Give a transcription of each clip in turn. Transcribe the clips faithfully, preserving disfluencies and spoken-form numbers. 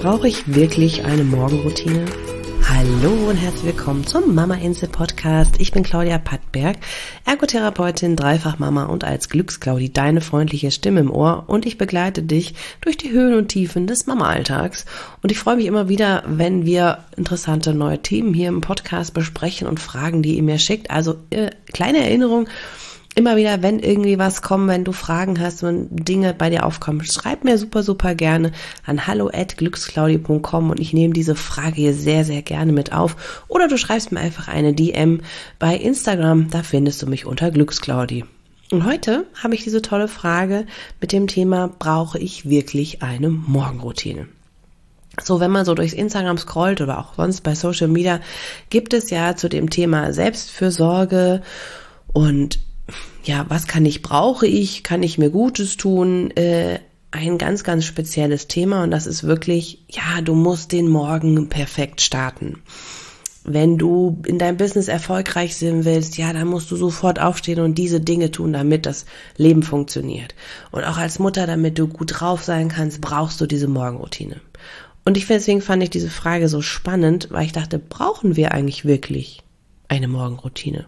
Brauche ich wirklich eine Morgenroutine? Hallo und herzlich willkommen zum Mama-Insel Podcast. Ich bin Claudia Pattberg, Ergotherapeutin, Dreifachmama und als Glücksclaudi deine freundliche Stimme im Ohr, und ich begleite dich durch die Höhen und Tiefen des Mama-Alltags. Und ich freue mich immer wieder, wenn wir interessante neue Themen hier im Podcast besprechen und Fragen, die ihr mir schickt. Also äh, kleine Erinnerung, immer wieder, wenn irgendwie was kommt, wenn du Fragen hast, wenn Dinge bei dir aufkommen, schreib mir super, super gerne an hallo at glücksclaudi punkt com und ich nehme diese Frage hier sehr, sehr gerne mit auf. Oder du schreibst mir einfach eine D M bei Instagram, da findest du mich unter Glücksclaudi. Und heute habe ich diese tolle Frage mit dem Thema, brauche ich wirklich eine Morgenroutine? So, wenn man so durchs Instagram scrollt oder auch sonst bei Social Media, gibt es ja zu dem Thema Selbstfürsorge und ja, was kann ich, brauche ich, kann ich mir Gutes tun, äh, ein ganz, ganz spezielles Thema, und das ist wirklich, ja, du musst den Morgen perfekt starten. Wenn du in deinem Business erfolgreich sein willst, ja, dann musst du sofort aufstehen und diese Dinge tun, damit das Leben funktioniert. Und auch als Mutter, damit du gut drauf sein kannst, brauchst du diese Morgenroutine. Und ich deswegen fand ich diese Frage so spannend, weil ich dachte, brauchen wir eigentlich wirklich eine Morgenroutine?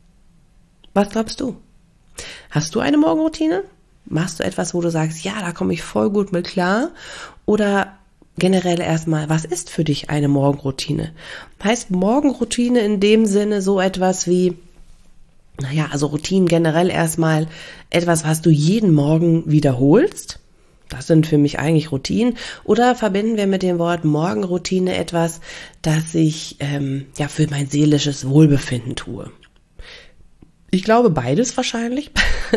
Was glaubst du? Hast du eine Morgenroutine? Machst du etwas, wo du sagst, ja, da komme ich voll gut mit klar? Oder generell erstmal, was ist für dich eine Morgenroutine? Heißt Morgenroutine in dem Sinne so etwas wie, naja, also Routinen generell erstmal etwas, was du jeden Morgen wiederholst? Das sind für mich eigentlich Routinen. Oder verbinden wir mit dem Wort Morgenroutine etwas, das ich ähm, ja für mein seelisches Wohlbefinden tue? Ich glaube beides wahrscheinlich.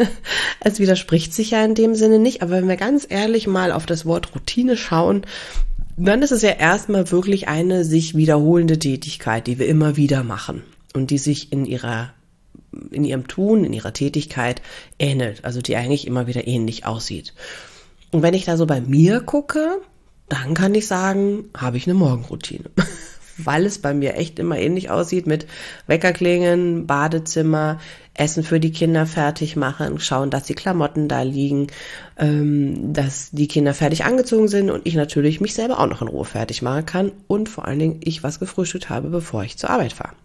Es widerspricht sich ja in dem Sinne nicht, aber wenn wir ganz ehrlich mal auf das Wort Routine schauen, dann ist es ja erstmal wirklich eine sich wiederholende Tätigkeit, die wir immer wieder machen und die sich in ihrer, in ihrem Tun, in ihrer Tätigkeit ähnelt, also die eigentlich immer wieder ähnlich aussieht. Und wenn ich da so bei mir gucke, dann kann ich sagen, habe ich eine Morgenroutine. Weil es bei mir echt immer ähnlich aussieht mit Weckerklingeln, Badezimmer, Essen für die Kinder fertig machen, schauen, dass die Klamotten da liegen, ähm, dass die Kinder fertig angezogen sind und ich natürlich mich selber auch noch in Ruhe fertig machen kann und vor allen Dingen ich was gefrühstückt habe, bevor ich zur Arbeit fahre.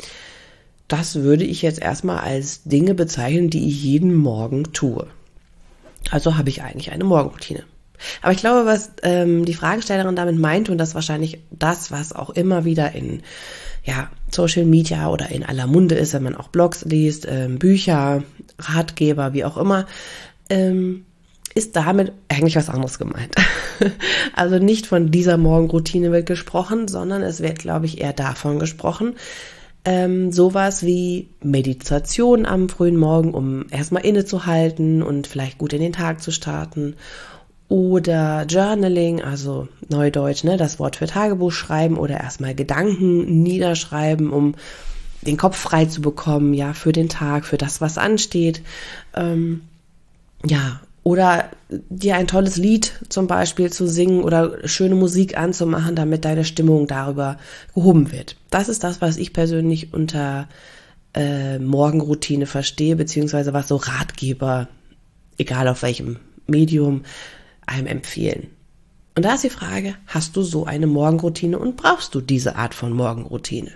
Das würde ich jetzt erstmal als Dinge bezeichnen, die ich jeden Morgen tue. Also habe ich eigentlich eine Morgenroutine. Aber ich glaube, was ähm, die Fragestellerin damit meint, und das ist wahrscheinlich das, was auch immer wieder in ja, Social Media oder in aller Munde ist, wenn man auch Blogs liest, ähm, Bücher, Ratgeber, wie auch immer, ähm, ist damit eigentlich was anderes gemeint. Also nicht von dieser Morgenroutine wird gesprochen, sondern es wird, glaube ich, eher davon gesprochen, ähm, sowas wie Meditation am frühen Morgen, um erstmal innezuhalten und vielleicht gut in den Tag zu starten. Oder Journaling, also Neudeutsch, ne, das Wort für Tagebuch schreiben oder erstmal Gedanken niederschreiben, um den Kopf frei zu bekommen, ja, für den Tag, für das, was ansteht. Ähm, ja, oder dir ein tolles Lied zum Beispiel zu singen oder schöne Musik anzumachen, damit deine Stimmung darüber gehoben wird. Das ist das, was ich persönlich unter äh, Morgenroutine verstehe, beziehungsweise was so Ratgeber, egal auf welchem Medium, einem empfehlen. Und da ist die Frage, hast du so eine Morgenroutine und brauchst du diese Art von Morgenroutine?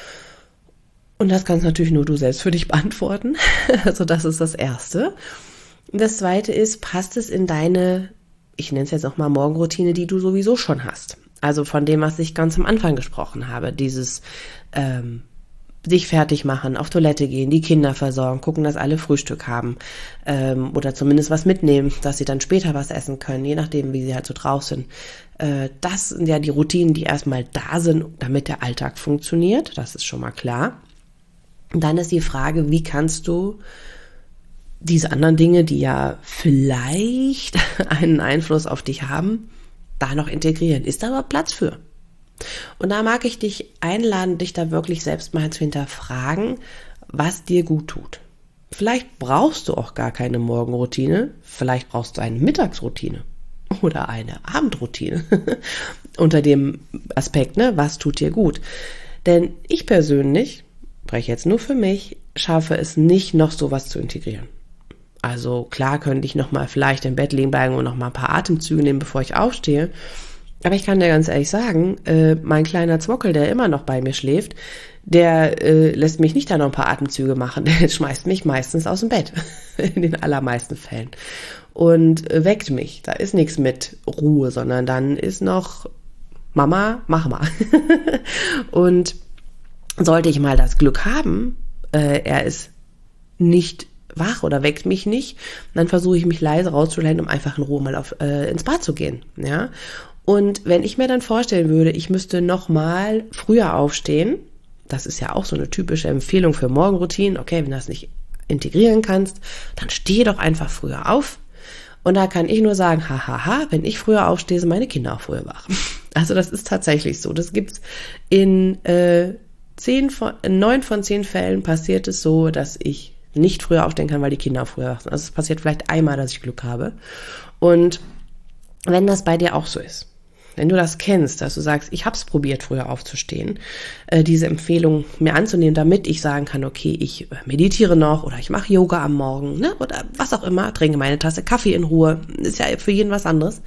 Und das kannst natürlich nur du selbst für dich beantworten. Also das ist das Erste. Und das Zweite ist, passt es in deine, ich nenne es jetzt auch mal Morgenroutine, die du sowieso schon hast? Also von dem, was ich ganz am Anfang gesprochen habe, dieses ähm, sich fertig machen, auf Toilette gehen, die Kinder versorgen, gucken, dass alle Frühstück haben ähm, oder zumindest was mitnehmen, dass sie dann später was essen können, je nachdem, wie sie halt so drauf sind. Äh, das sind ja die Routinen, die erstmal da sind, damit der Alltag funktioniert, das ist schon mal klar. Und dann ist die Frage, wie kannst du diese anderen Dinge, die ja vielleicht einen Einfluss auf dich haben, da noch integrieren? Ist da aber Platz für? Und da mag ich dich einladen, dich da wirklich selbst mal zu hinterfragen, was dir gut tut. Vielleicht brauchst du auch gar keine Morgenroutine, vielleicht brauchst du eine Mittagsroutine oder eine Abendroutine unter dem Aspekt, ne, was tut dir gut. Denn ich persönlich, spreche jetzt nur für mich, schaffe es nicht, noch sowas zu integrieren. Also klar könnte ich noch mal vielleicht im Bett liegen bleiben und noch mal ein paar Atemzüge nehmen, bevor ich aufstehe. Aber ich kann dir ganz ehrlich sagen, äh, mein kleiner Zwockel, der immer noch bei mir schläft, der äh, lässt mich nicht da noch ein paar Atemzüge machen. Der schmeißt mich meistens aus dem Bett, in den allermeisten Fällen. Und äh, weckt mich. Da ist nichts mit Ruhe, sondern dann ist noch Mama, mach mal. Und sollte ich mal das Glück haben, äh, er ist nicht wach oder weckt mich nicht, dann versuche ich mich leise rauszuleiten, um einfach in Ruhe mal auf, äh, ins Bad zu gehen. Ja. Und wenn ich mir dann vorstellen würde, ich müsste noch mal früher aufstehen, das ist ja auch so eine typische Empfehlung für Morgenroutinen, okay, wenn du das nicht integrieren kannst, dann steh doch einfach früher auf. Und da kann ich nur sagen, hahaha, wenn ich früher aufstehe, sind meine Kinder auch früher wach. Also das ist tatsächlich so. Das gibt's in äh, zehn von, in neun von zehn Fällen passiert es so, dass ich nicht früher aufstehen kann, weil die Kinder auch früher wach sind. Also es passiert vielleicht einmal, dass ich Glück habe. Und wenn das bei dir auch so ist, wenn du das kennst, dass du sagst, ich habe es probiert, früher aufzustehen, äh, diese Empfehlung mir anzunehmen, damit ich sagen kann, okay, ich meditiere noch oder ich mache Yoga am Morgen, ne, oder was auch immer, trinke meine Tasse Kaffee in Ruhe, ist ja für jeden was anderes,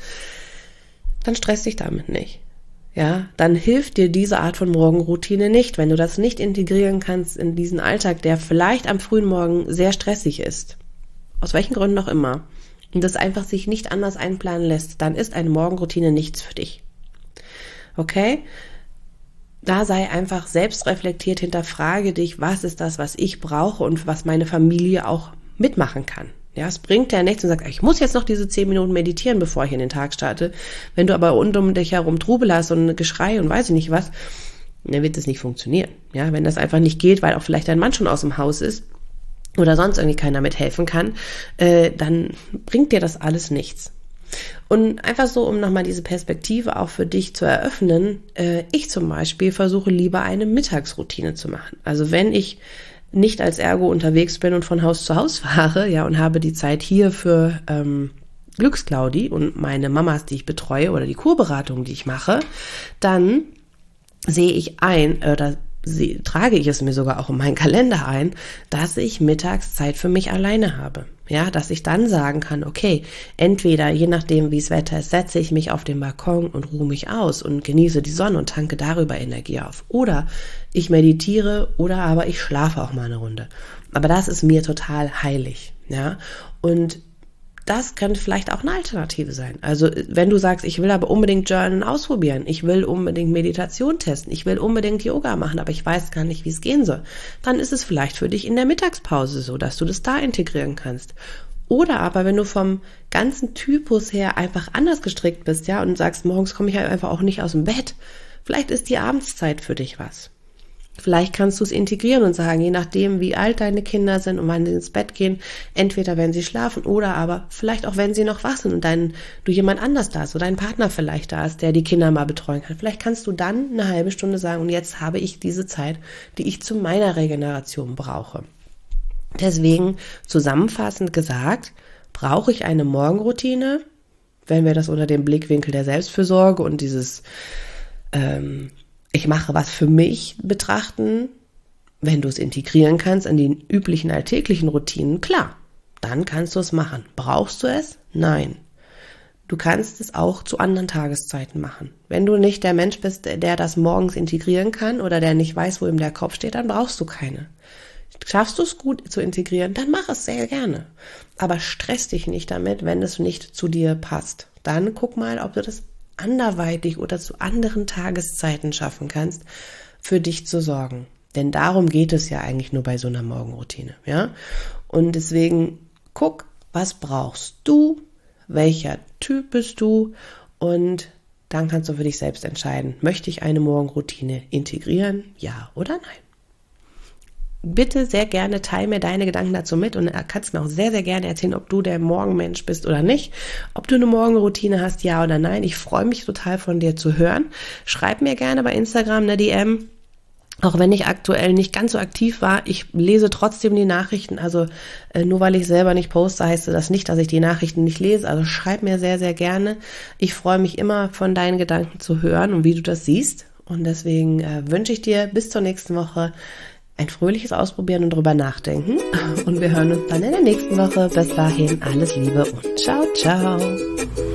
dann stress dich damit nicht. Ja, dann hilft dir diese Art von Morgenroutine nicht, wenn du das nicht integrieren kannst in diesen Alltag, der vielleicht am frühen Morgen sehr stressig ist. Aus welchen Gründen auch immer. Und das einfach sich nicht anders einplanen lässt, dann ist eine Morgenroutine nichts für dich. Okay? Da sei einfach selbst reflektiert, hinterfrage dich, was ist das, was ich brauche und was meine Familie auch mitmachen kann. Ja, es bringt ja nichts und sagt, ich muss jetzt noch diese zehn Minuten meditieren, bevor ich in den Tag starte. Wenn du aber rund um dich herum Trubel hast und Geschrei und weiß ich nicht was, dann wird das nicht funktionieren. Ja, wenn das einfach nicht geht, weil auch vielleicht dein Mann schon aus dem Haus ist, oder sonst irgendwie keiner mithelfen kann, äh, dann bringt dir das alles nichts. Und einfach so, um nochmal diese Perspektive auch für dich zu eröffnen, äh, ich zum Beispiel versuche lieber eine Mittagsroutine zu machen. Also wenn ich nicht als Ergo unterwegs bin und von Haus zu Haus fahre, ja, und habe die Zeit hier für ähm, Glücksclaudi und meine Mamas, die ich betreue, oder die Kurberatung, die ich mache, dann sehe ich ein, oder Sie, trage ich es mir sogar auch in meinen Kalender ein, dass ich Mittagszeit für mich alleine habe. Ja, dass ich dann sagen kann, okay, entweder, je nachdem wie das Wetter ist, setze ich mich auf den Balkon und ruhe mich aus und genieße die Sonne und tanke darüber Energie auf. Oder ich meditiere oder aber ich schlafe auch mal eine Runde. Aber das ist mir total heilig. Ja, und das könnte vielleicht auch eine Alternative sein. Also wenn du sagst, ich will aber unbedingt Journalen ausprobieren, ich will unbedingt Meditation testen, ich will unbedingt Yoga machen, aber ich weiß gar nicht, wie es gehen soll, dann ist es vielleicht für dich in der Mittagspause so, dass du das da integrieren kannst. Oder aber wenn du vom ganzen Typus her einfach anders gestrickt bist, ja, und sagst, morgens komme ich halt einfach auch nicht aus dem Bett, vielleicht ist die Abendszeit für dich was. Vielleicht kannst du es integrieren und sagen, je nachdem, wie alt deine Kinder sind und wann sie ins Bett gehen, entweder wenn sie schlafen oder aber vielleicht auch, wenn sie noch wach sind und dann du jemand anders da ist oder dein Partner vielleicht da ist, der die Kinder mal betreuen kann. Vielleicht kannst du dann eine halbe Stunde sagen, und jetzt habe ich diese Zeit, die ich zu meiner Regeneration brauche. Deswegen zusammenfassend gesagt, brauche ich eine Morgenroutine, wenn wir das unter dem Blickwinkel der Selbstfürsorge und dieses ähm, ich mache was für mich betrachten, wenn du es integrieren kannst in die üblichen alltäglichen Routinen, klar, dann kannst du es machen. Brauchst du es? Nein. Du kannst es auch zu anderen Tageszeiten machen. Wenn du nicht der Mensch bist, der das morgens integrieren kann oder der nicht weiß, wo ihm der Kopf steht, dann brauchst du keine. Schaffst du es gut zu integrieren, dann mach es sehr gerne. Aber stress dich nicht damit, wenn es nicht zu dir passt. Dann guck mal, ob du das anderweitig oder zu anderen Tageszeiten schaffen kannst, für dich zu sorgen. Denn darum geht es ja eigentlich nur bei so einer Morgenroutine, ja? Und deswegen guck, was brauchst du, welcher Typ bist du und dann kannst du für dich selbst entscheiden, möchte ich eine Morgenroutine integrieren, ja oder nein? Bitte sehr gerne teile mir deine Gedanken dazu mit und kannst mir auch sehr, sehr gerne erzählen, ob du der Morgenmensch bist oder nicht, ob du eine Morgenroutine hast, ja oder nein. Ich freue mich total von dir zu hören. Schreib mir gerne bei Instagram eine D M, auch wenn ich aktuell nicht ganz so aktiv war. Ich lese trotzdem die Nachrichten, also äh, nur weil ich selber nicht poste, heißt das nicht, dass ich die Nachrichten nicht lese. Also schreib mir sehr, sehr gerne. Ich freue mich immer von deinen Gedanken zu hören und wie du das siehst. Und deswegen äh, wünsche ich dir bis zur nächsten Woche ein fröhliches Ausprobieren und drüber nachdenken. Und wir hören uns dann in der nächsten Woche. Bis dahin alles Liebe und ciao, ciao.